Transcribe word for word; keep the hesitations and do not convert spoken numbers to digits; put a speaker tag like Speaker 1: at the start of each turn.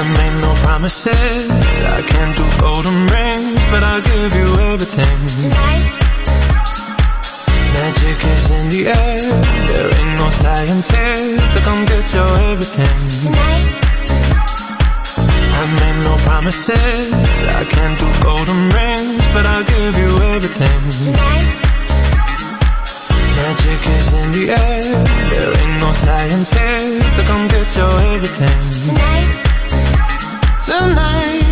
Speaker 1: made no promises, I can't do golden rings, but I'll give you everything.
Speaker 2: Tonight,
Speaker 1: magic is in the air, there ain't no science here to come get your everything.
Speaker 2: tonight,
Speaker 1: I made no promises, I can't do golden rings, but I'll give you everything.
Speaker 2: tonight,
Speaker 1: Magic is in the air, there ain't no science here to come get your everything.
Speaker 2: tonight,
Speaker 1: Tonight